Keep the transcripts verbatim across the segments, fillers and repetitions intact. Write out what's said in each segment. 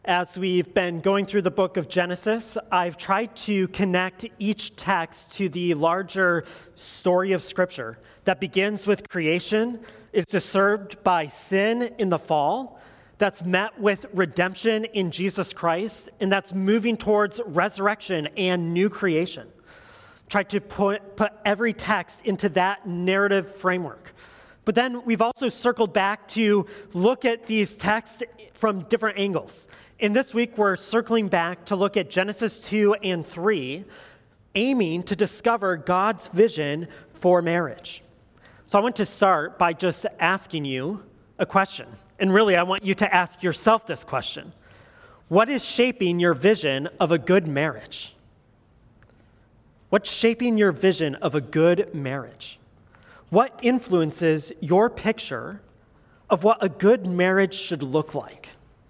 As we've been going through the book of Genesis, I've tried to connect each text to the larger story of Scripture that begins with creation, is disturbed by sin in the fall, that's met with redemption in Jesus Christ, and that's moving towards resurrection and new creation. Try to put, put every text into that narrative framework. But then we've also circled back to look at these texts from different angles. And this week, we're circling back to look at Genesis two and three, aiming to discover God's vision for marriage. So I want to start by just asking you a question. And really, I want you to ask yourself this question. What is shaping your vision of a good marriage? What's shaping your vision of a good marriage? What influences your picture of what a good marriage should look like?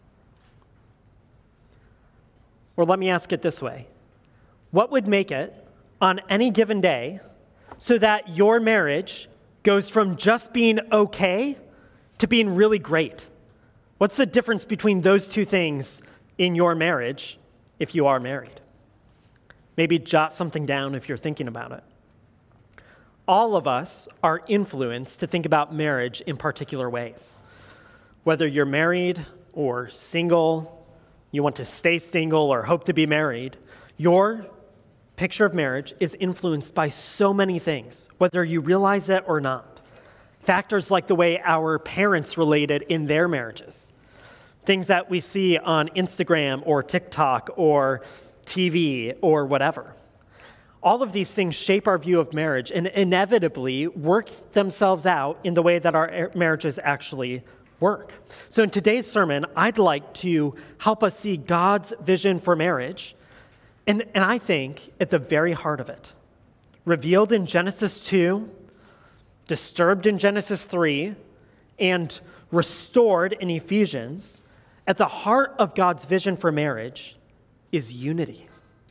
Or let me ask it this way. What would make it on any given day so that your marriage goes from just being okay to being really great? What's the difference between those two things in your marriage if you are married? Maybe jot something down if you're thinking about it. All of us are influenced to think about marriage in particular ways. Whether you're married or single, you want to stay single or hope to be married, your picture of marriage is influenced by so many things, whether you realize it or not. Factors like the way our parents related in their marriages, things that we see on Instagram or TikTok or T V or whatever. All of these things shape our view of marriage and inevitably work themselves out in the way that our marriages actually work. So in today's sermon, I'd like to help us see God's vision for marriage, and, and I think at the very heart of it, revealed in Genesis two, disturbed in Genesis three, and restored in Ephesians, at the heart of God's vision for marriage is unity.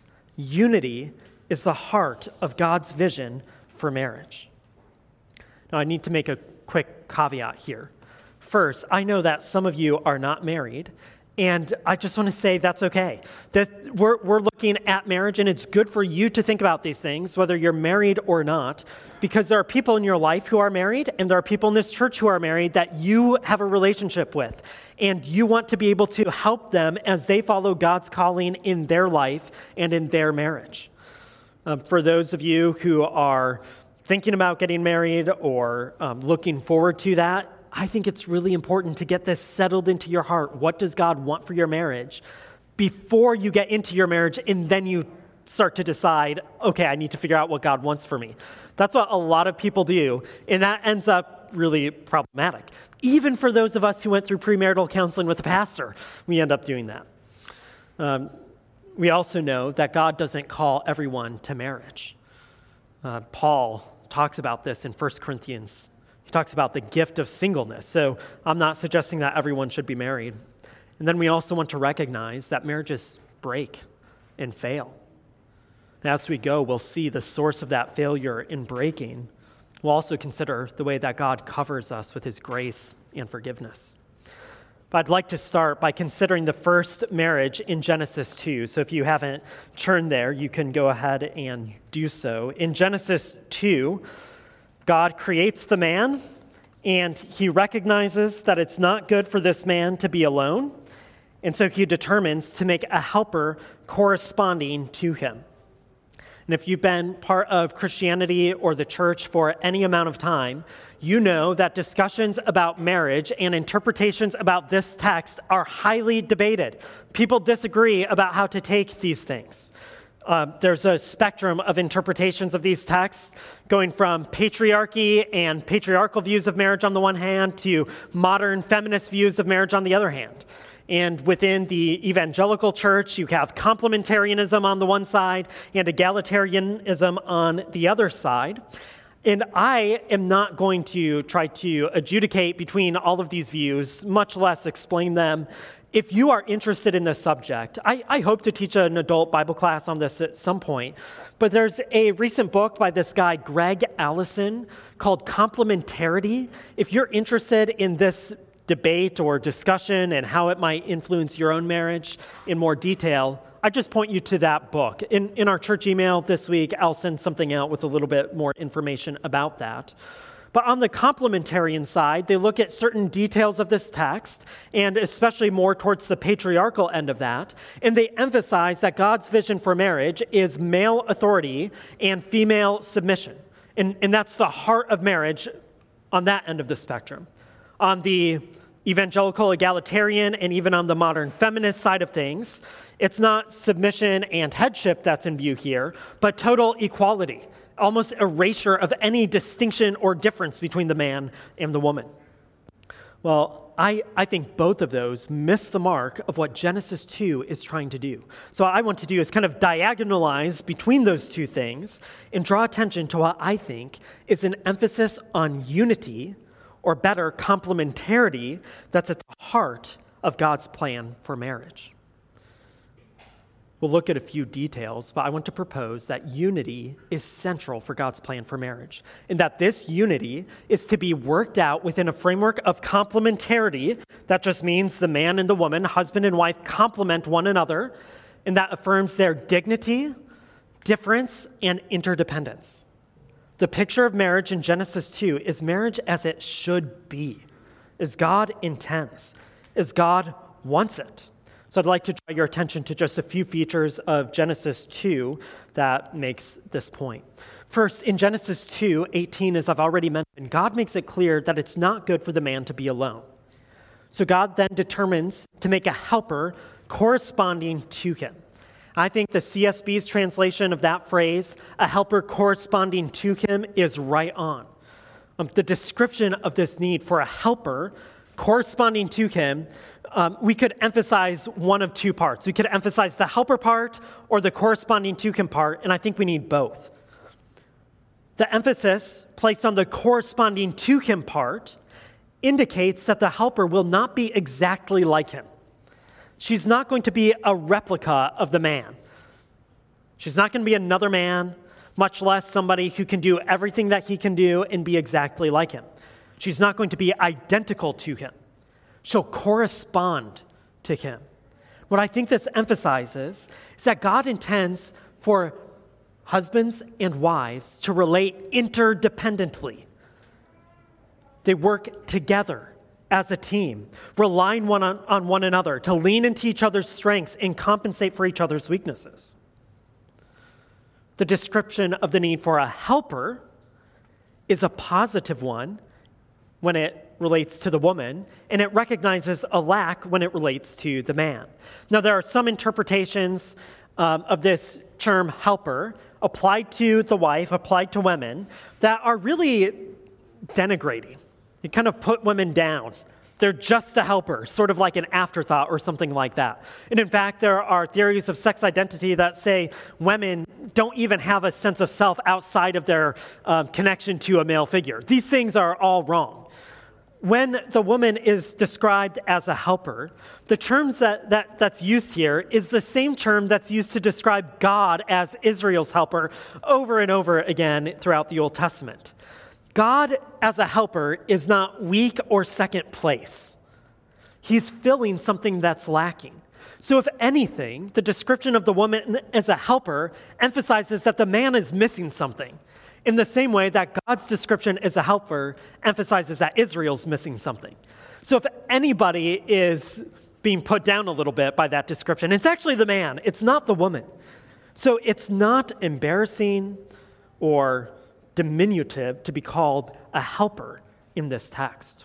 Unity is the heart of God's vision for marriage. Now, I need to make a quick caveat here. First, I know that some of you are not married, and I just want to say that's okay. That we're, we're looking at marriage, and it's good for you to think about these things, whether you're married or not, because there are people in your life who are married, and there are people in this church who are married that you have a relationship with, and you want to be able to help them as they follow God's calling in their life and in their marriage. Um, for those of you who are thinking about getting married or um, looking forward to that, I think it's really important to get this settled into your heart. What does God want for your marriage before you get into your marriage and then you start to decide, okay, I need to figure out what God wants for me. That's what a lot of people do, and that ends up really problematic. Even for those of us who went through premarital counseling with a pastor, we end up doing that. Um, we also know that God doesn't call everyone to marriage. Uh, Paul talks about this in First Corinthians. He talks about the gift of singleness. So I'm not suggesting that everyone should be married. And then we also want to recognize that marriages break and fail. And as we go, we'll see the source of that failure in breaking. We'll also consider the way that God covers us with his grace and forgiveness. But I'd like to start by considering the first marriage in Genesis two. So if you haven't turned there, you can go ahead and do so. In Genesis two, God creates the man, and he recognizes that it's not good for this man to be alone, and so he determines to make a helper corresponding to him. And if you've been part of Christianity or the church for any amount of time, you know that discussions about marriage and interpretations about this text are highly debated. People disagree about how to take these things. Uh, there's a spectrum of interpretations of these texts, going from patriarchy and patriarchal views of marriage on the one hand to modern feminist views of marriage on the other hand. And within the evangelical church, you have complementarianism on the one side and egalitarianism on the other side. And I am not going to try to adjudicate between all of these views, much less explain them. If you are interested in this subject, I, I hope to teach an adult Bible class on this at some point, but there's a recent book by this guy, Greg Allison, called Complementarity. If you're interested in this debate or discussion and how it might influence your own marriage in more detail, I just point you to that book. In, in our church email this week, I'll send something out with a little bit more information about that. But on the complementarian side, they look at certain details of this text, and especially more towards the patriarchal end of that, and they emphasize that God's vision for marriage is male authority and female submission. And, and that's the heart of marriage on that end of the spectrum. On the evangelical egalitarian and even on the modern feminist side of things, it's not submission and headship that's in view here, but total equality. Almost erasure of any distinction or difference between the man and the woman. Well, I, I think both of those miss the mark of what Genesis two is trying to do. So what I want to do is kind of diagonalize between those two things and draw attention to what I think is an emphasis on unity, or better, complementarity, that's at the heart of God's plan for marriage. We'll look at a few details, but I want to propose that unity is central for God's plan for marriage, and that this unity is to be worked out within a framework of complementarity. That just means the man and the woman, husband and wife, complement one another, and that affirms their dignity, difference, and interdependence. The picture of marriage in Genesis two is marriage as it should be, as God intends, as God wants it. So I'd like to draw your attention to just a few features of Genesis two that makes this point. First, in Genesis two eighteen, as I've already mentioned, God makes it clear that it's not good for the man to be alone. So God then determines to make a helper corresponding to him. I think the C S B's translation of that phrase, a helper corresponding to him, is right on. Um, the description of this need for a helper corresponding to him, um, we could emphasize one of two parts. We could emphasize the helper part or the corresponding to him part, and I think we need both. The emphasis placed on the corresponding to him part indicates that the helper will not be exactly like him. She's not going to be a replica of the man. She's not going to be another man, much less somebody who can do everything that he can do and be exactly like him. She's not going to be identical to him. She'll correspond to him. What I think this emphasizes is that God intends for husbands and wives to relate interdependently. They work together as a team, relying one on, on one another, to lean into each other's strengths and compensate for each other's weaknesses. The description of the need for a helper is a positive one when it relates to the woman, and it recognizes a lack when it relates to the man. Now, there are some interpretations um, of this term helper applied to the wife, applied to women, that are really denigrating. You kind of put women down. They're just a helper, sort of like an afterthought or something like that. And in fact, there are theories of sex identity that say women don't even have a sense of self outside of their um, connection to a male figure. These things are all wrong. When the woman is described as a helper, the term that, that, that's used here is the same term that's used to describe God as Israel's helper over and over again throughout the Old Testament. God as a helper is not weak or second place. He's filling something that's lacking. So if anything, the description of the woman as a helper emphasizes that the man is missing something, in the same way that God's description as a helper emphasizes that Israel's missing something. So if anybody is being put down a little bit by that description, it's actually the man. It's not the woman. So it's not embarrassing or diminutive to be called a helper in this text.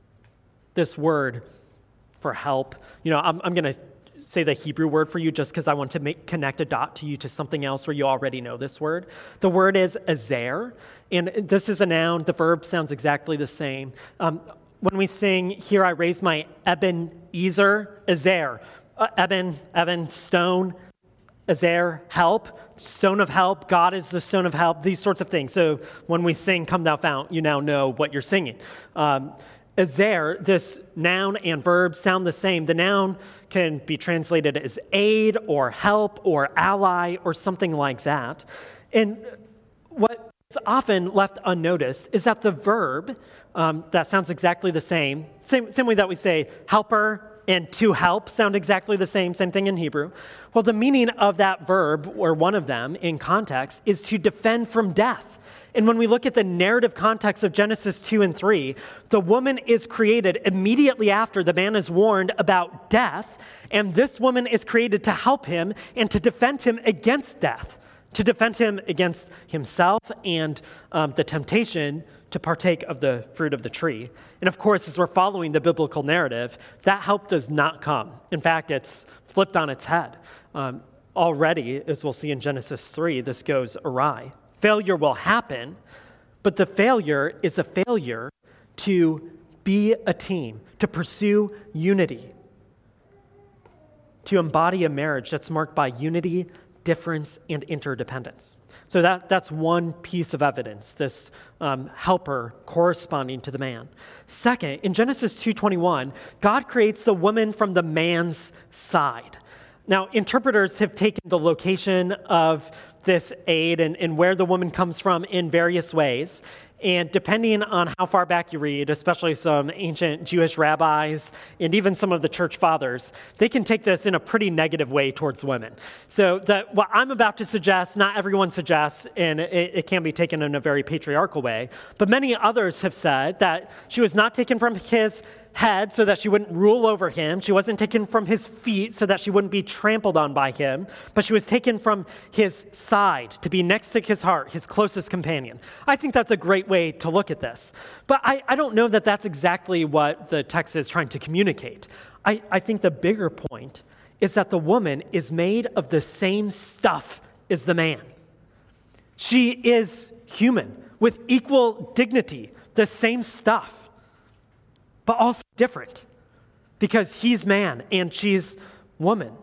This word for help, you know, I'm, I'm going to say the Hebrew word for you just because I want to make connect a dot to you to something else where you already know this word. The word is azer, and this is a noun. The verb sounds exactly the same. Um, when we sing, "Here I raise my Ebenezer," azer, uh, Eben, Evan, stone, azer, help, stone of help, God is the stone of help, these sorts of things. So when we sing, "Come Thou Fount," you now know what you're singing. Um, Azer, this noun and verb sound the same. The noun can be translated as aid or help or ally or something like that. And what often left unnoticed is that the verb, um, that sounds exactly the same, same, same way that we say helper and to help sound exactly the same, same thing in Hebrew. Well, the meaning of that verb, or one of them in context, is to defend from death. And when we look at the narrative context of Genesis two and three, the woman is created immediately after the man is warned about death, and this woman is created to help him and to defend him against death, to defend him against himself and um, the temptation to partake of the fruit of the tree. And of course, as we're following the biblical narrative, that help does not come. In fact, it's flipped on its head. Um, already, as we'll see in Genesis three, this goes awry. Failure will happen, but the failure is a failure to be a team, to pursue unity, to embody a marriage that's marked by unity, difference, and interdependence. So that, that's one piece of evidence, this um, helper corresponding to the man. Second, in Genesis two twenty-one, God creates the woman from the man's side. Now, interpreters have taken the location of this aid and, and where the woman comes from in various ways. And depending on how far back you read, especially some ancient Jewish rabbis and even some of the church fathers, they can take this in a pretty negative way towards women. So the, what I'm about to suggest, not everyone suggests, and it, it can be taken in a very patriarchal way, but many others have said that she was not taken from his head so that she wouldn't rule over him. She wasn't taken from his feet so that she wouldn't be trampled on by him, but she was taken from his side to be next to his heart, his closest companion. I think that's a great way to look at this. But I, I don't know that that's exactly what the text is trying to communicate. I, I think the bigger point is that the woman is made of the same stuff as the man. She is human with equal dignity, the same stuff, but also different because he's man and she's woman.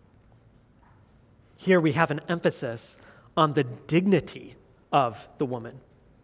Here we have an emphasis on the dignity of the woman.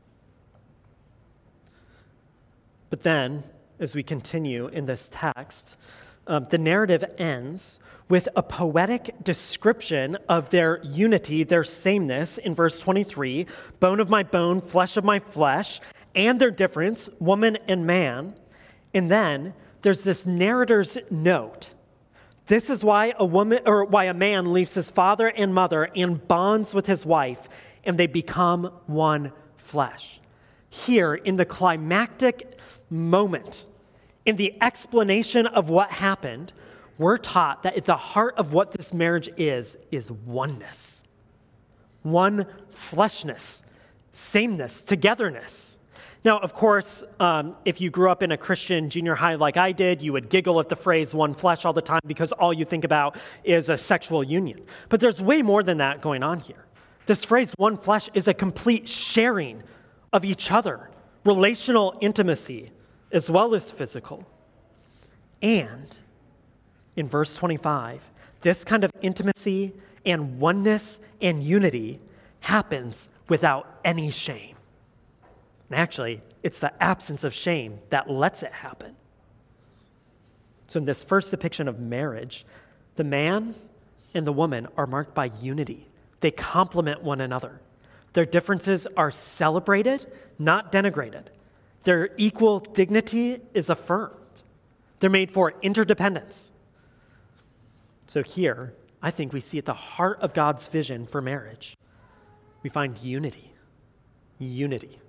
But then, as we continue in this text, um, the narrative ends with a poetic description of their unity, their sameness in verse twenty-three, bone of my bone, flesh of my flesh, and their difference, woman and man. And then there's this narrator's note. This is why a woman or why a man leaves his father and mother and bonds with his wife, and they become one flesh. Here, in the climactic moment, in the explanation of what happened, we're taught that at the heart of what this marriage is, is oneness. One fleshness, sameness, togetherness. Now, of course, um, if you grew up in a Christian junior high like I did, you would giggle at the phrase one flesh all the time because all you think about is a sexual union. But there's way more than that going on here. This phrase one flesh is a complete sharing of each other, relational intimacy as well as physical. And in verse twenty-five, this kind of intimacy and oneness and unity happens without any shame. And actually, it's the absence of shame that lets it happen. So in this first depiction of marriage, the man and the woman are marked by unity. They complement one another. Their differences are celebrated, not denigrated. Their equal dignity is affirmed. They're made for interdependence. So here, I think we see at the heart of God's vision for marriage, we find unity. Unity.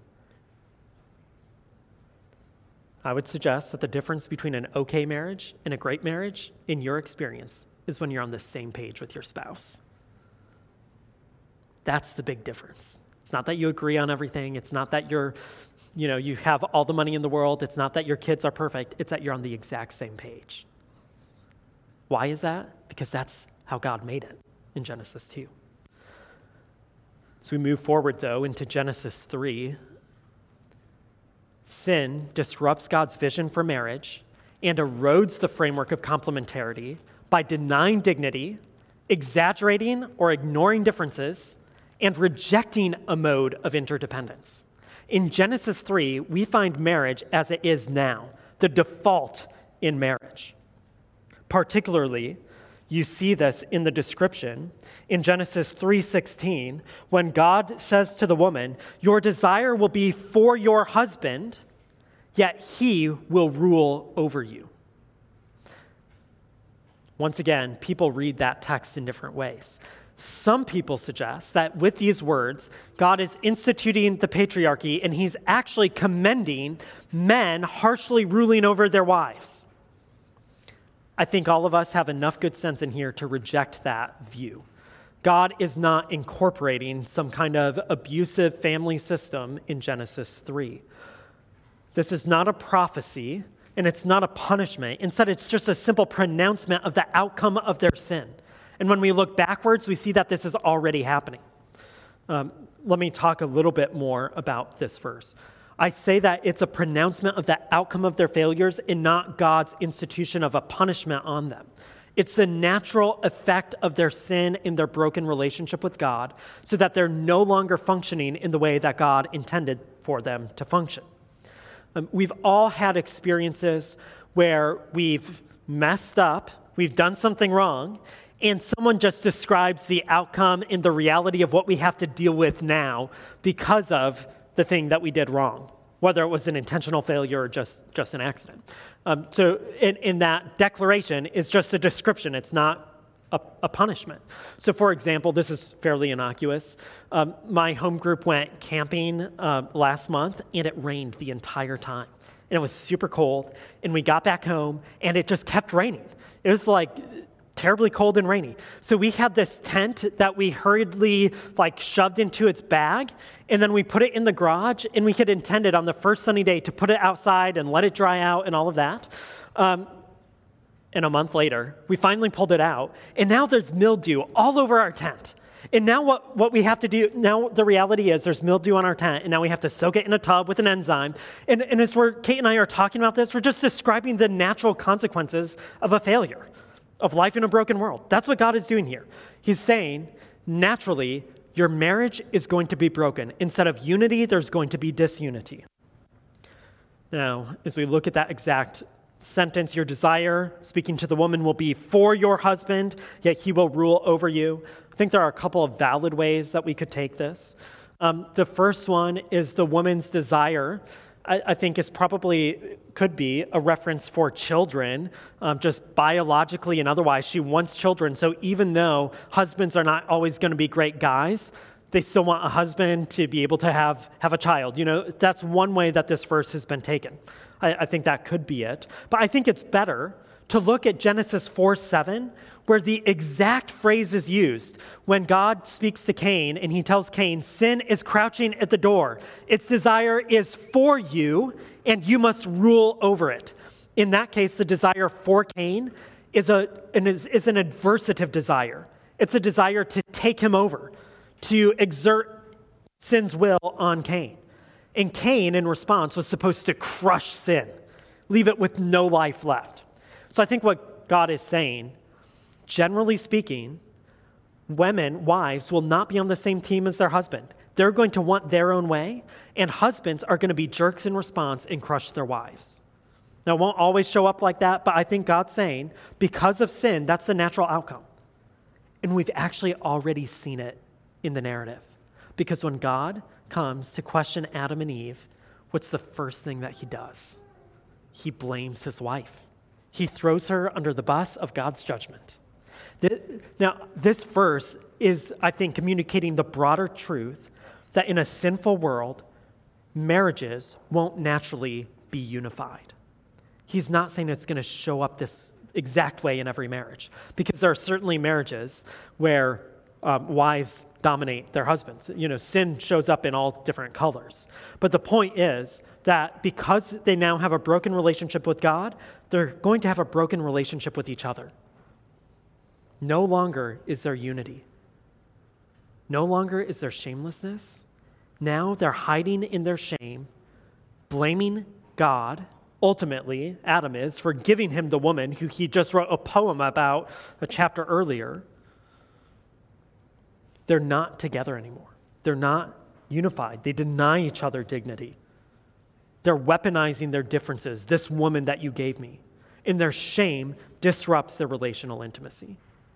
I would suggest that the difference between an okay marriage and a great marriage, in your experience, is when you're on the same page with your spouse. That's the big difference. It's not that you agree on everything. It's not that you're, you know, you have all the money in the world. It's not that your kids are perfect. It's that you're on the exact same page. Why is that? Because that's how God made it in Genesis two. So we move forward, though, into Genesis three. Sin disrupts God's vision for marriage and erodes the framework of complementarity by denying dignity, exaggerating or ignoring differences, and rejecting a mode of interdependence. In Genesis three, we find marriage as it is now, the default in marriage. Particularly, You see this in the description in Genesis three sixteen, when God says to the woman, "Your desire will be for your husband, yet he will rule over you." Once again, people read that text in different ways. Some people suggest that with these words, God is instituting the patriarchy and he's actually commending men harshly ruling over their wives. I think all of us have enough good sense in here to reject that view. God is not incorporating some kind of abusive family system in Genesis three. This is not a prophecy, and it's not a punishment. Instead, it's just a simple pronouncement of the outcome of their sin. And when we look backwards, we see that this is already happening. Um, let me talk a little bit more about this verse. I say that it's a pronouncement of the outcome of their failures and not God's institution of a punishment on them. It's the natural effect of their sin in their broken relationship with God so that they're no longer functioning in the way that God intended for them to function. Um, we've all had experiences where we've messed up, we've done something wrong, and someone just describes the outcome and the reality of what we have to deal with now because of the thing that we did wrong, whether it was an intentional failure or just, just an accident. Um, so in, in that declaration is just a description. It's not a, a punishment. So for example, this is fairly innocuous. Um, my home group went camping uh, last month, and it rained the entire time. And it was super cold, and we got back home, and it just kept raining. It was like terribly cold and rainy. So we had this tent that we hurriedly like shoved into its bag, and then we put it in the garage, and we had intended on the first sunny day to put it outside and let it dry out and all of that. Um, and a month later, we finally pulled it out, and now there's mildew all over our tent. And now what, what we have to do, now the reality is there's mildew on our tent, and now we have to soak it in a tub with an enzyme. And, and as we're, Kate and I are talking about this, we're just describing the natural consequences of a failure, of life in a broken world. That's what God is doing here. He's saying, naturally, your marriage is going to be broken. Instead of unity, there's going to be disunity. Now, as we look at that exact sentence, your desire, speaking to the woman, will be for your husband, yet he will rule over you. I think there are a couple of valid ways that we could take this. Um, the first one is the woman's desire, I, I think is probably, could be a reference for children, um, just biologically and otherwise. She wants children. So even though husbands are not always going to be great guys, they still want a husband to be able to have, have a child. You know, that's one way that this verse has been taken. I, I think that could be it. But I think it's better to look at Genesis four seven, where the exact phrase is used when God speaks to Cain and he tells Cain, sin is crouching at the door. Its desire is for you, and you must rule over it. In that case, the desire for Cain is, a, an, is, is an adversative desire. It's a desire to take him over, to exert sin's will on Cain. And Cain, in response, was supposed to crush sin, leave it with no life left. So I think what God is saying, generally speaking, women, wives, will not be on the same team as their husband. They're going to want their own way, and husbands are going to be jerks in response and crush their wives. Now, it won't always show up like that, but I think God's saying, because of sin, that's the natural outcome. And we've actually already seen it in the narrative. Because when God comes to question Adam and Eve, what's the first thing that he does? He blames his wife. He throws her under the bus of God's judgment. Now, this verse is, I think, communicating the broader truth that in a sinful world, marriages won't naturally be unified. He's not saying it's going to show up this exact way in every marriage, because there are certainly marriages where um, wives dominate their husbands. You know, sin shows up in all different colors. But the point is that because they now have a broken relationship with God, they're going to have a broken relationship with each other. No longer is there unity. No longer is there shamelessness. Now they're hiding in their shame, blaming God. Ultimately, Adam is, for giving him the woman who he just wrote a poem about a chapter earlier. They're not together anymore. They're not unified. They deny each other dignity. They're weaponizing their differences, this woman that you gave me. And their shame disrupts their relational intimacy.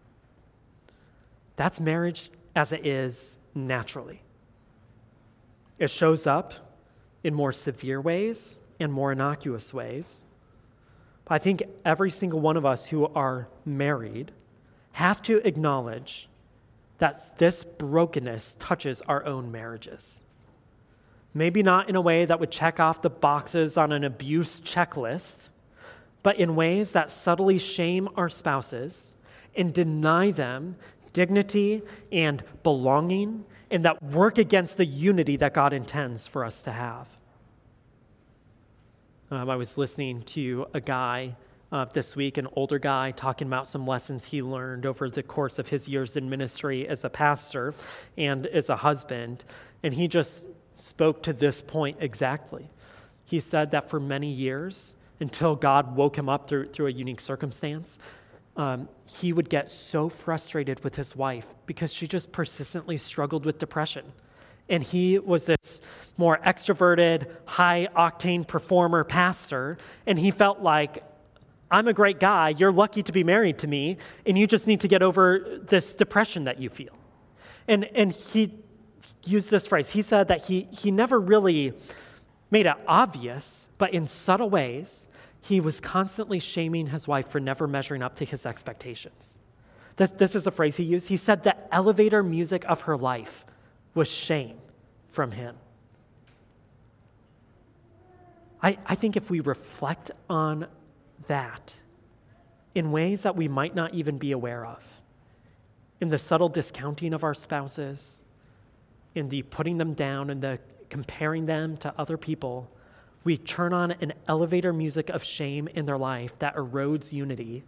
That's marriage as it is naturally. It shows up in more severe ways and more innocuous ways. But I think every single one of us who are married have to acknowledge that this brokenness touches our own marriages. Maybe not in a way that would check off the boxes on an abuse checklist, but in ways that subtly shame our spouses and deny them dignity and belonging, and that work against the unity that God intends for us to have. Um, I was listening to a guy uh, this week, an older guy, talking about some lessons he learned over the course of his years in ministry as a pastor and as a husband, and he just spoke to this point exactly. He said that for many years, until God woke him up through, through a unique circumstance, um, he would get so frustrated with his wife because she just persistently struggled with depression. And he was this more extroverted, high-octane performer pastor, and he felt like, I'm a great guy, you're lucky to be married to me, and you just need to get over this depression that you feel. And and he used this phrase. He said that he he never really made it obvious, but in subtle ways, he was constantly shaming his wife for never measuring up to his expectations. This, this is a phrase he used. He said the elevator music of her life was shame from him. I, I think if we reflect on that in ways that we might not even be aware of, in the subtle discounting of our spouses, in the putting them down and the comparing them to other people, we turn on an elevator music of shame in their life that erodes unity.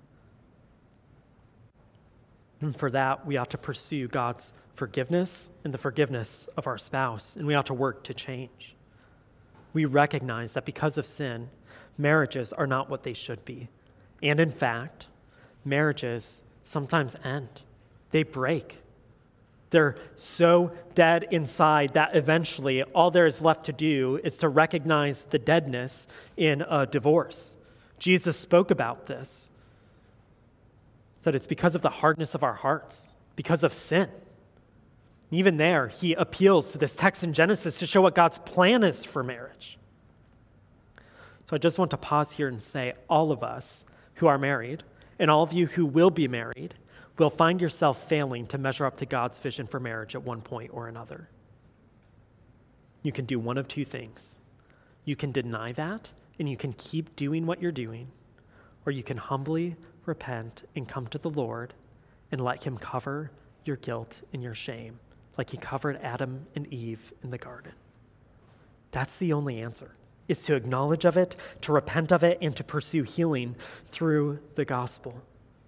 And for that, we ought to pursue God's forgiveness and the forgiveness of our spouse, and we ought to work to change. We recognize that because of sin, marriages are not what they should be. And in fact, marriages sometimes end. They break. They're so dead inside that eventually all there is left to do is to recognize the deadness in a divorce. Jesus spoke about this. He said it's because of the hardness of our hearts, because of sin. Even there, he appeals to this text in Genesis to show what God's plan is for marriage. So I just want to pause here and say, all of us who are married, and all of you who will be married, will find yourself failing to measure up to God's vision for marriage at one point or another. You can do one of two things. You can deny that, and you can keep doing what you're doing, or you can humbly repent and come to the Lord and let him cover your guilt and your shame, like he covered Adam and Eve in the garden. That's the only answer, is to acknowledge of it, to repent of it, and to pursue healing through the gospel.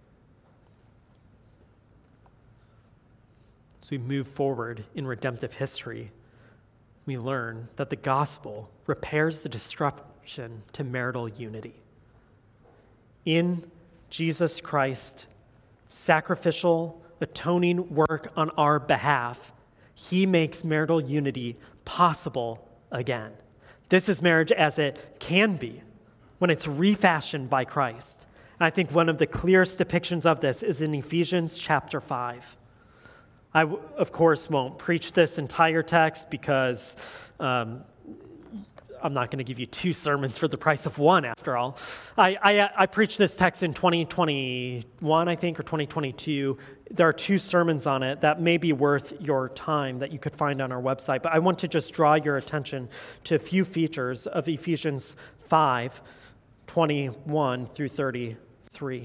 As we move forward in redemptive history, we learn that the gospel repairs the disruption to marital unity. In Jesus Christ, sacrificial, atoning work on our behalf, he makes marital unity possible again. This is marriage as it can be when it's refashioned by Christ. And I think one of the clearest depictions of this is in Ephesians chapter five. I, of course, won't preach this entire text because um, I'm not going to give you two sermons for the price of one, after all. I, I, I preached this text in twenty twenty-one, I think, or twenty twenty-two. There are two sermons on it that may be worth your time that you could find on our website. But I want to just draw your attention to a few features of Ephesians five, twenty-one through thirty-three.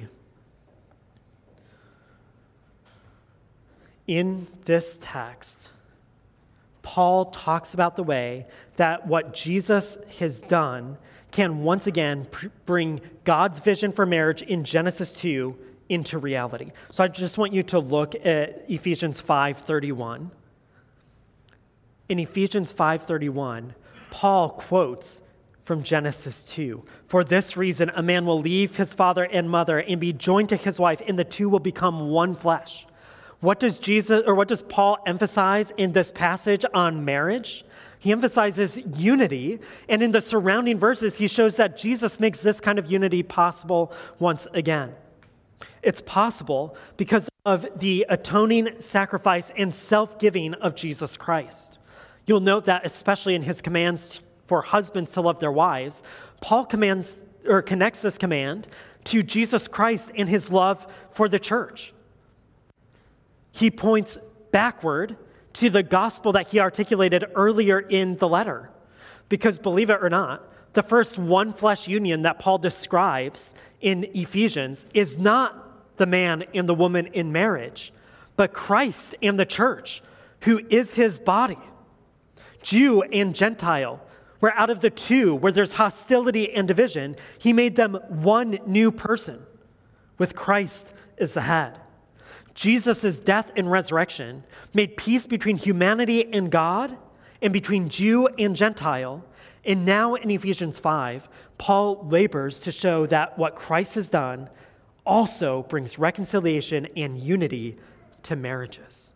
In this text, Paul talks about the way that what Jesus has done can once again pr- bring God's vision for marriage in Genesis two into reality. So I just want you to look at Ephesians five thirty-one. In Ephesians five thirty-one, Paul quotes from Genesis two. For this reason, a man will leave his father and mother and be joined to his wife, and the two will become one flesh. What does Jesus, or what does Paul emphasize in this passage on marriage? He emphasizes unity, and in the surrounding verses, he shows that Jesus makes this kind of unity possible once again. It's possible because of the atoning sacrifice and self-giving of Jesus Christ. You'll note that especially in his commands for husbands to love their wives, Paul commands or connects this command to Jesus Christ and his love for the church. He points backward to the gospel that he articulated earlier in the letter. Because believe it or not, the first one flesh union that Paul describes in Ephesians is not the man and the woman in marriage, but Christ and the church, who is his body. Jew and Gentile, where out of the two, where there's hostility and division, he made them one new person, with Christ as the head. Jesus' death and resurrection made peace between humanity and God, and between Jew and Gentile. And now in Ephesians five, Paul labors to show that what Christ has done also brings reconciliation and unity to marriages.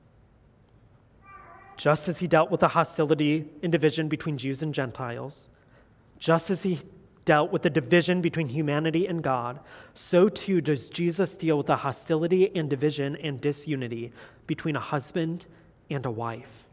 Just as he dealt with the hostility and division between Jews and Gentiles, just as he dealt with the division between humanity and God, so too does Jesus deal with the hostility and division and disunity between a husband and a wife.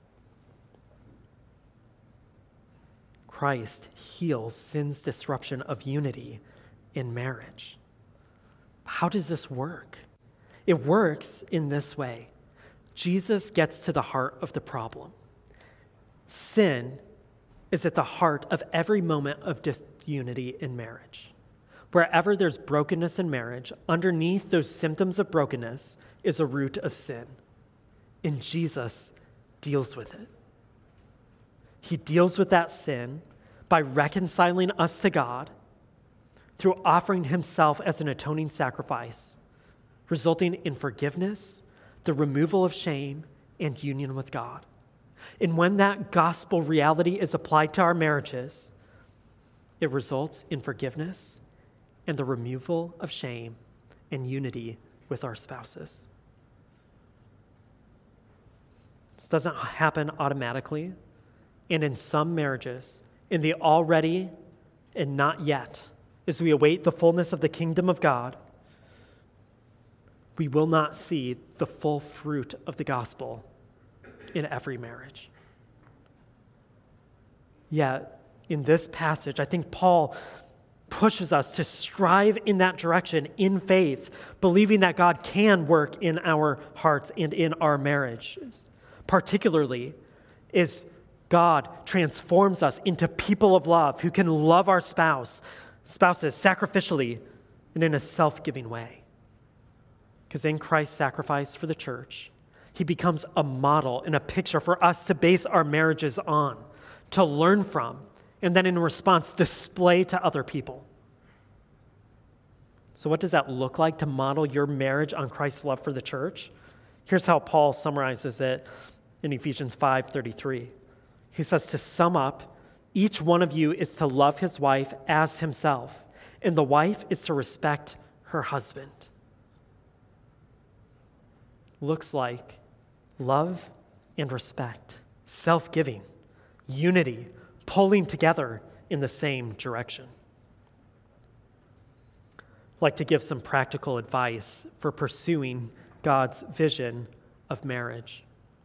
Christ heals sin's disruption of unity in marriage. How does this work? It works in this way. Jesus gets to the heart of the problem. Sin is at the heart of every moment of disunity in marriage. Wherever there's brokenness in marriage, underneath those symptoms of brokenness is a root of sin. And Jesus deals with it. He deals with that sin by reconciling us to God through offering himself as an atoning sacrifice, resulting in forgiveness, the removal of shame, and union with God. And when that gospel reality is applied to our marriages, it results in forgiveness and the removal of shame and unity with our spouses. This doesn't happen automatically, and in some marriages, in the already and not yet, as we await the fullness of the kingdom of God, we will not see the full fruit of the gospel in every marriage. Yet, in this passage, I think Paul pushes us to strive in that direction in faith, believing that God can work in our hearts and in our marriages, particularly as God transforms us into people of love who can love our spouse, spouses sacrificially and in a self-giving way. Because in Christ's sacrifice for the church, he becomes a model and a picture for us to base our marriages on, to learn from, and then in response, display to other people. So what does that look like to model your marriage on Christ's love for the church? Here's how Paul summarizes it in Ephesians five thirty-three. He says, to sum up, each one of you is to love his wife as himself, and the wife is to respect her husband. Looks like love and respect, self-giving, unity, pulling together in the same direction. I'd like to give some practical advice for pursuing God's vision of marriage.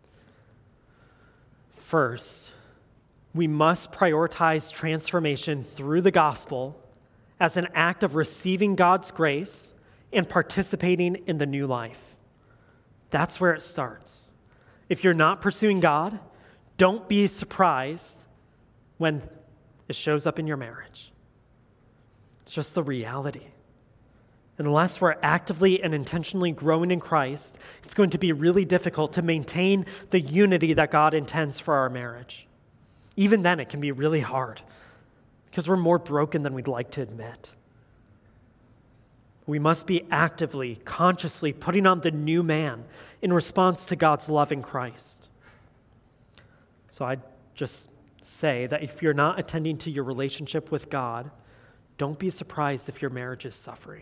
First, we must prioritize transformation through the gospel as an act of receiving God's grace and participating in the new life. That's where it starts. If you're not pursuing God, don't be surprised when it shows up in your marriage. It's just the reality. Unless we're actively and intentionally growing in Christ, it's going to be really difficult to maintain the unity that God intends for our marriage. Even then, it can be really hard because we're more broken than we'd like to admit. We must be actively, consciously putting on the new man in response to God's love in Christ. So I'd just say that if you're not attending to your relationship with God, don't be surprised if your marriage is suffering.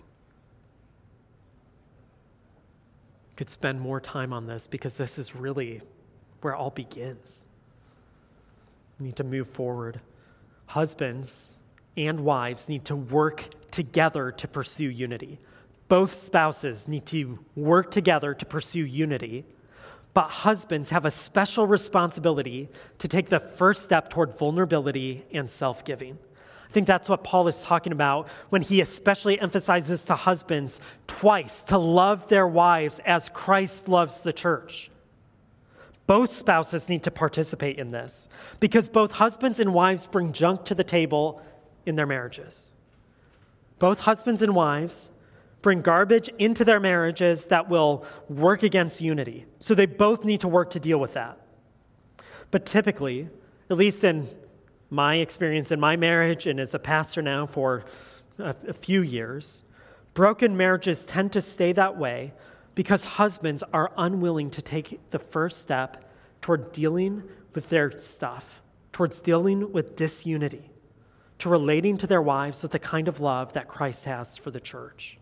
You could spend more time on this because this is really where it all begins. We need to move forward. Husbands and wives need to work together to pursue unity. both spouses need to work together to pursue unity, but husbands have a special responsibility to take the first step toward vulnerability and self-giving. I think that's what Paul is talking about when he especially emphasizes to husbands twice to love their wives as Christ loves the church. Both spouses need to participate in this because both husbands and wives bring junk to the table in their marriages. Both husbands and wives bring garbage into their marriages that will work against unity. So they both need to work to deal with that. But typically, at least in my experience in my marriage and as a pastor now for a, a few years, broken marriages tend to stay that way because husbands are unwilling to take the first step toward dealing with their stuff, towards dealing with disunity, to relating to their wives with the kind of love that Christ has for the church.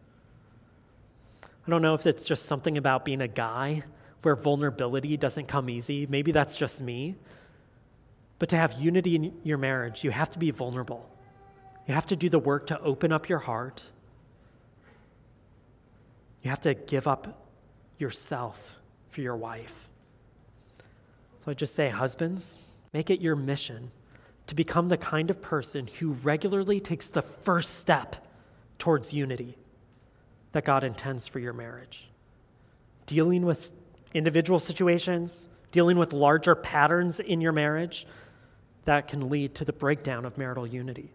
I don't know if it's just something about being a guy where vulnerability doesn't come easy. Maybe that's just me. But to have unity in your marriage, you have to be vulnerable. You have to do the work to open up your heart. You have to give up yourself for your wife. So I just say, husbands, make it your mission to become the kind of person who regularly takes the first step towards unity that God intends for your marriage. Dealing with individual situations, dealing with larger patterns in your marriage that can lead to the breakdown of marital unity.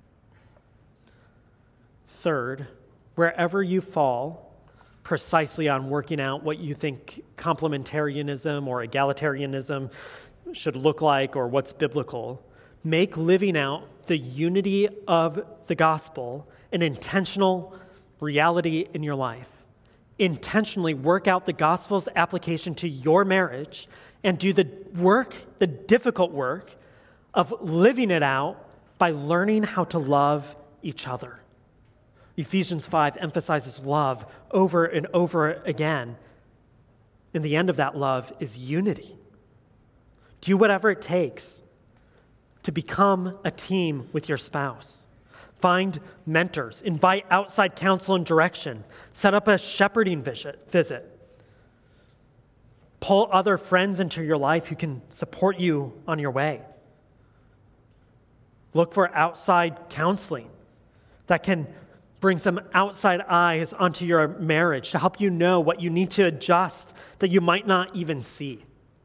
Third, wherever you fall precisely on working out what you think complementarianism or egalitarianism should look like or what's biblical, make living out the unity of the gospel an intentional reality in your life. Intentionally work out the gospel's application to your marriage and do the work, the difficult work of living it out by learning how to love each other. Ephesians five emphasizes love over and over again. And the end of that love is unity. Do whatever it takes to become a team with your spouse. Find mentors, invite outside counsel and direction, set up a shepherding visit. Pull other friends into your life who can support you on your way. Look for outside counseling that can bring some outside eyes onto your marriage to help you know what you need to adjust that you might not even see.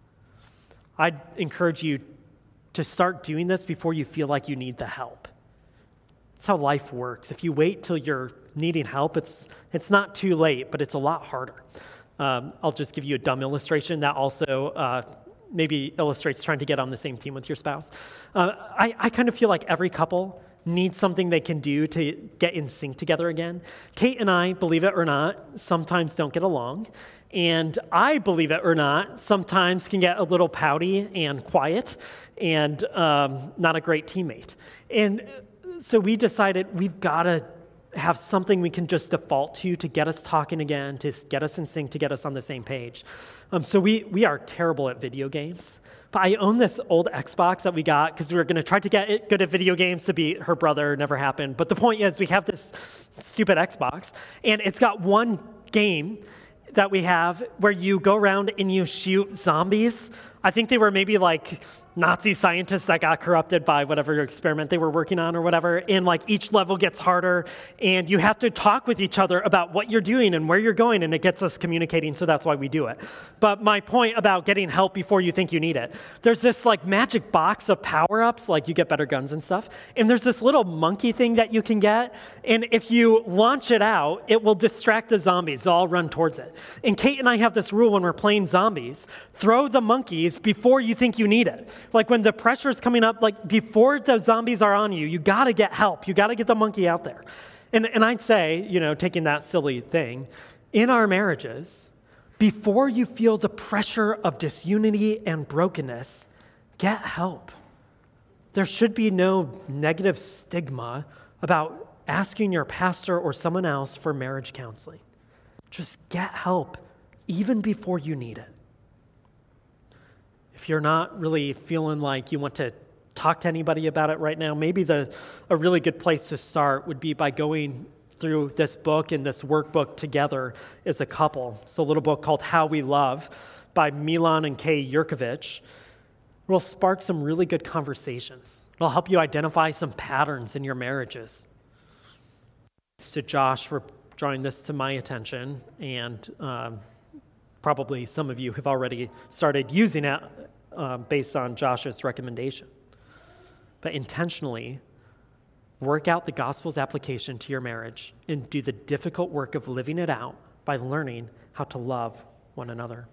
I'd encourage you to start doing this before you feel like you need the help. That's how life works. If you wait till you're needing help, it's it's not too late, but it's a lot harder. Um, I'll just give you a dumb illustration that also uh, maybe illustrates trying to get on the same team with your spouse. Uh, I, I kind of feel like every couple needs something they can do to get in sync together again. Kate and I, believe it or not, sometimes don't get along. And I, believe it or not, sometimes can get a little pouty and quiet and um, not a great teammate. And so we decided we've got to have something we can just default to to get us talking again, to get us in sync, to get us on the same page. Um, so we we are terrible at video games. But I own this old Xbox that we got because we were going to try to get it good at video games to beat her brother. Never happened. But the point is we have this stupid Xbox, and it's got one game that we have where you go around and you shoot zombies. I think they were maybe like Nazi scientists that got corrupted by whatever experiment they were working on or whatever, and like each level gets harder, and you have to talk with each other about what you're doing and where you're going, and it gets us communicating, so that's why we do it. But my point about getting help before you think you need it, there's this like magic box of power-ups, like you get better guns and stuff, and there's this little monkey thing that you can get, and if you launch it out, it will distract the zombies. They'll all run towards it. And Kate and I have this rule when we're playing zombies: throw the monkeys before you think you need it. Like when the pressure's coming up, like before the zombies are on you, you got to get help. You got to get the monkey out there. And, and I'd say, you know, taking that silly thing, in our marriages, before you feel the pressure of disunity and brokenness, get help. There should be no negative stigma about asking your pastor or someone else for marriage counseling. Just get help even before you need it. If you're not really feeling like you want to talk to anybody about it right now, maybe the a really good place to start would be by going through this book and this workbook together as a couple. It's a little book called How We Love by Milan and Kay Yurkovich. It will spark some really good conversations. It'll help you identify some patterns in your marriages. Thanks to Josh for drawing this to my attention, and um, probably some of you have already started using it uh, based on Josh's recommendation. But intentionally, work out the gospel's application to your marriage and do the difficult work of living it out by learning how to love one another.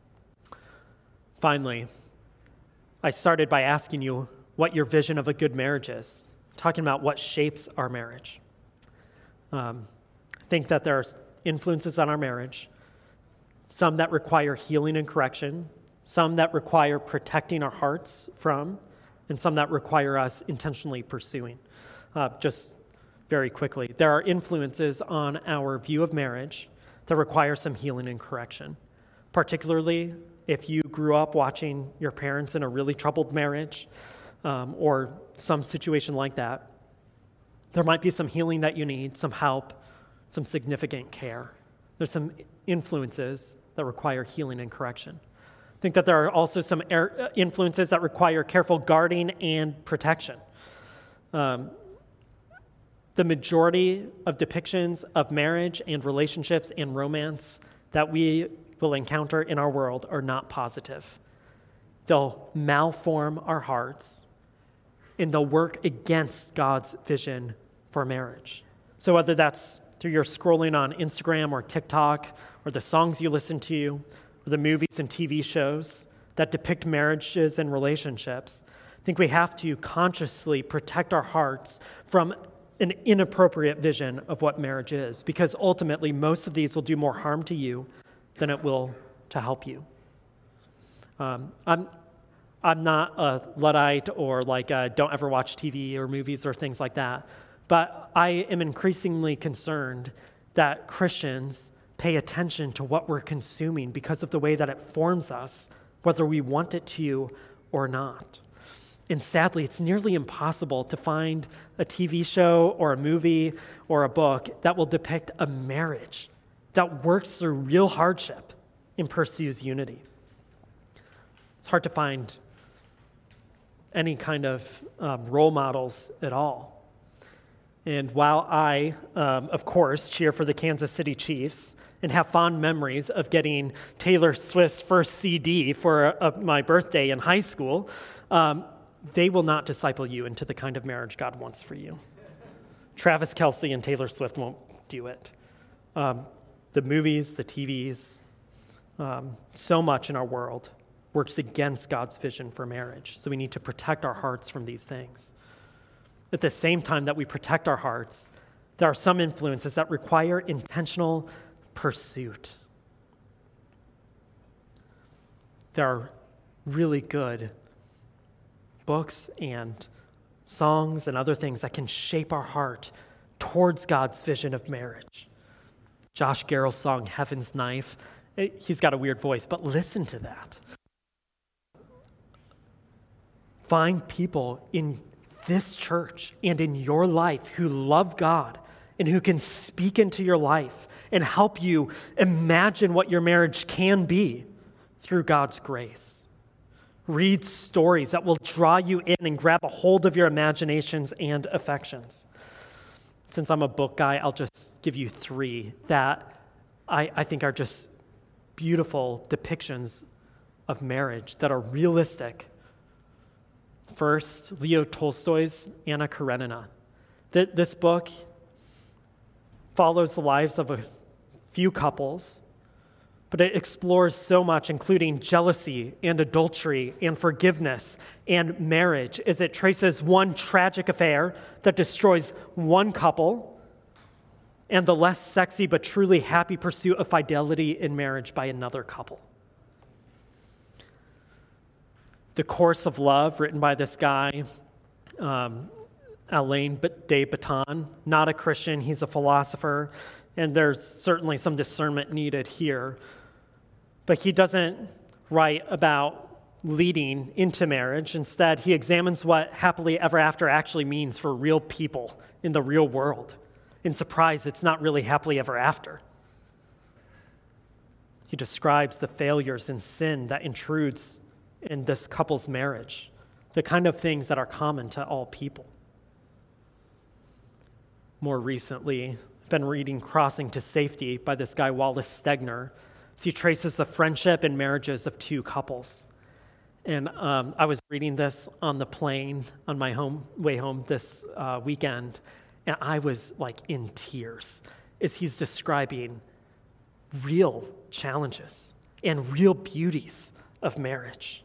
Finally, I started by asking you what your vision of a good marriage is, talking about what shapes our marriage. Um, I think that there are influences on our marriage, some that require healing and correction, some that require protecting our hearts from, and some that require us intentionally pursuing. Uh, just very quickly, there are influences on our view of marriage that require some healing and correction, particularly if you grew up watching your parents in a really troubled marriage um, or some situation like that. There might be some healing that you need, some help, some significant care. There's some influences that require healing and correction. I think that there are also some influences that require careful guarding and protection. Um, the majority of depictions of marriage and relationships and romance that we will encounter in our world are not positive. They'll malform our hearts, and they'll work against God's vision for marriage. So whether that's through your scrolling on Instagram or TikTok, or the songs you listen to, or the movies and T V shows that depict marriages and relationships, I think we have to consciously protect our hearts from an inappropriate vision of what marriage is, because ultimately most of these will do more harm to you than it will to help you. Um, I'm I'm not a Luddite or like a don't ever watch T V or movies or things like that, but I am increasingly concerned that Christians pay attention to what we're consuming because of the way that it forms us, whether we want it to or not. And sadly, it's nearly impossible to find a T V show or a movie or a book that will depict a marriage that works through real hardship and pursues unity. It's hard to find any kind of um, role models at all. And while I, um, of course, cheer for the Kansas City Chiefs and have fond memories of getting Taylor Swift's first C D for uh, my birthday in high school, um, they will not disciple you into the kind of marriage God wants for you. Travis Kelce and Taylor Swift won't do it. Um, the movies, the T Vs, um, so much in our world works against God's vision for marriage. So we need to protect our hearts from these things. At the same time that we protect our hearts, there are some influences that require intentional pursuit. There are really good books and songs and other things that can shape our heart towards God's vision of marriage. Josh Garrell's song, Heaven's Knife, it, he's got a weird voice, but listen to that. Find people in this church and in your life who love God and who can speak into your life and help you imagine what your marriage can be through God's grace. Read stories that will draw you in and grab a hold of your imaginations and affections. Since I'm a book guy, I'll just give you three that I, I think are just beautiful depictions of marriage that are realistic. First, Leo Tolstoy's Anna Karenina. This book follows the lives of a few couples, but it explores so much, including jealousy and adultery and forgiveness and marriage, as it traces one tragic affair that destroys one couple and the less sexy but truly happy pursuit of fidelity in marriage by another couple. The Course of Love, written by this guy, um, Alain de Botton, not a Christian, he's a philosopher, and there's certainly some discernment needed here. But he doesn't write about leading into marriage. Instead, he examines what happily ever after actually means for real people in the real world. In Surprise, it's not really happily ever after. He describes the failures and sin that intrudes in this couple's marriage, the kind of things that are common to all people. More recently, I've been reading Crossing to Safety by this guy, Wallace Stegner. So he traces the friendship and marriages of two couples. And um, I was reading this on the plane on my home way home this uh, weekend, and I was like in tears as he's describing real challenges and real beauties of marriage.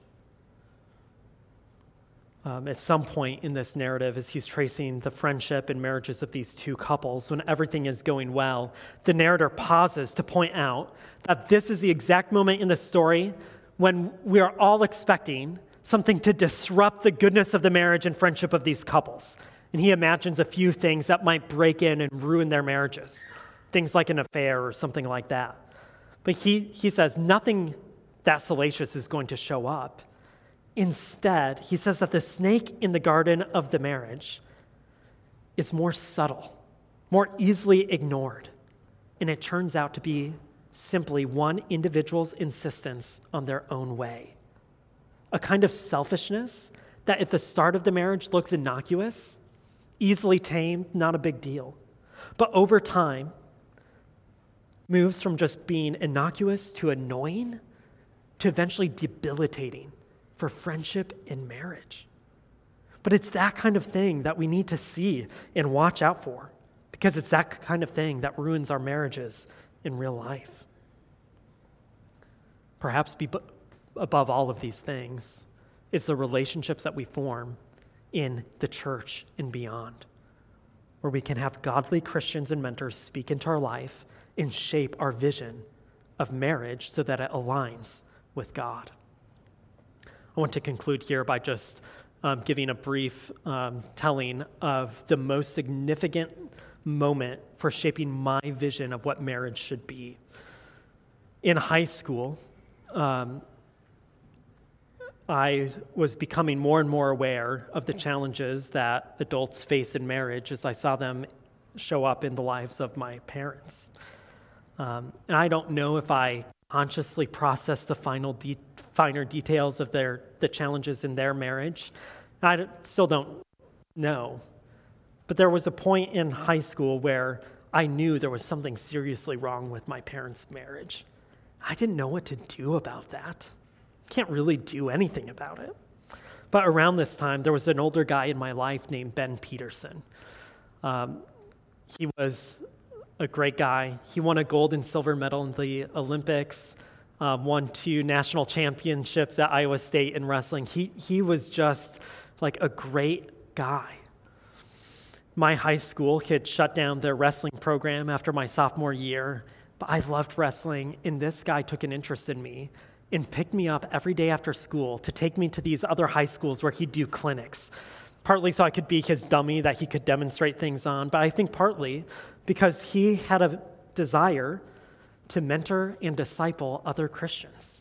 Um, at some point in this narrative, as he's tracing the friendship and marriages of these two couples, when everything is going well, the narrator pauses to point out that this is the exact moment in the story when we are all expecting something to disrupt the goodness of the marriage and friendship of these couples. And he imagines a few things that might break in and ruin their marriages, things like an affair or something like that. But he, he says nothing that salacious is going to show up. Instead, he says that the snake in the garden of the marriage is more subtle, more easily ignored, and it turns out to be simply one individual's insistence on their own way. A kind of selfishness that at the start of the marriage looks innocuous, easily tamed, not a big deal, but over time moves from just being innocuous to annoying to eventually debilitating for friendship and marriage. But it's that kind of thing that we need to see and watch out for, because it's that kind of thing that ruins our marriages in real life. Perhaps be above all of these things is the relationships that we form in the church and beyond, where we can have godly Christians and mentors speak into our life and shape our vision of marriage so that it aligns with God. I want to conclude here by just um, giving a brief um, telling of the most significant moment for shaping my vision of what marriage should be. In high school, um, I was becoming more and more aware of the challenges that adults face in marriage as I saw them show up in the lives of my parents. Um, and I don't know if I consciously processed the final de- finer details of their the challenges in their marriage. I still don't know. But there was a point in high school where I knew there was something seriously wrong with my parents' marriage. I didn't know what to do about that. Can't really do anything about it. But around this time, there was an older guy in my life named Ben Peterson. Um, he was a great guy. He won a gold and silver medal in the Olympics, um, won two national championships at Iowa State in wrestling. He he was just like a great guy. My high school had shut down their wrestling program after my sophomore year, but I loved wrestling, and this guy took an interest in me and picked me up every day after school to take me to these other high schools where he'd do clinics, partly so I could be his dummy that he could demonstrate things on, but I think partly because he had a desire to mentor and disciple other Christians.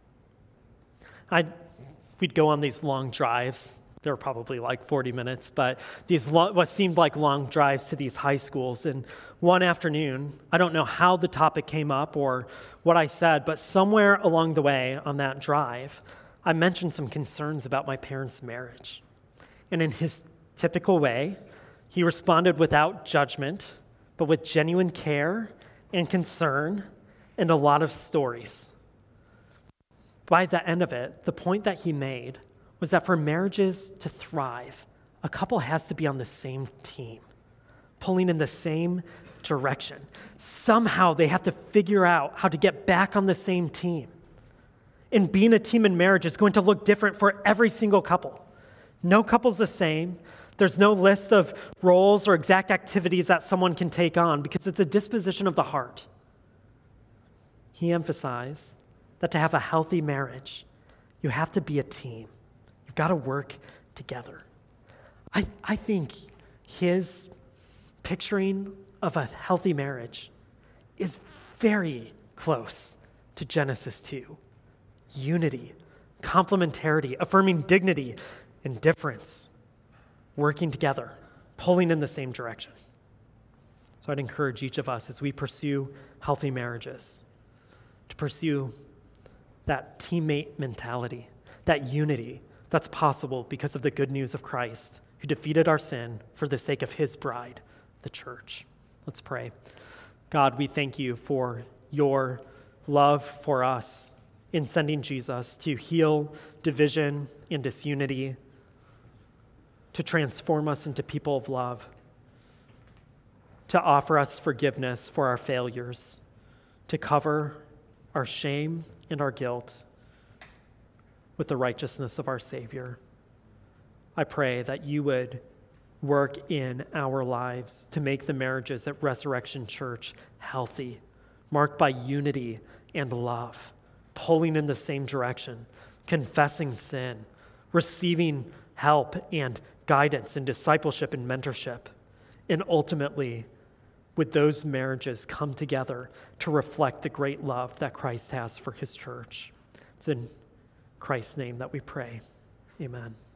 I'd, we'd go on these long drives. They were probably like forty minutes, but these lo- what seemed like long drives to these high schools. And one afternoon, I don't know how the topic came up or what I said, but somewhere along the way on that drive, I mentioned some concerns about my parents' marriage. And in his typical way, he responded without judgment, but with genuine care and concern and a lot of stories. By the end of it, the point that he made was that for marriages to thrive, a couple has to be on the same team, pulling in the same direction. Somehow they have to figure out how to get back on the same team. And being a team in marriage is going to look different for every single couple. No couple's the same. There's no list of roles or exact activities that someone can take on because it's a disposition of the heart. He emphasized that to have a healthy marriage, you have to be a team. You've got to work together. I, I think his picturing of a healthy marriage is very close to Genesis two. Unity, complementarity, affirming dignity and difference, working together, pulling in the same direction. So I'd encourage each of us as we pursue healthy marriages to pursue that teammate mentality, that unity that's possible because of the good news of Christ, who defeated our sin for the sake of his bride, the church. Let's pray. God, we thank you for your love for us in sending Jesus to heal division and disunity, to transform us into people of love, to offer us forgiveness for our failures, to cover our shame and our guilt with the righteousness of our Savior. I pray that you would work in our lives to make the marriages at Resurrection Church healthy, marked by unity and love, pulling in the same direction, confessing sin, receiving help and guidance and discipleship and mentorship, and ultimately, would those marriages come together to reflect the great love that Christ has for his church. It's in Christ's name that we pray. Amen.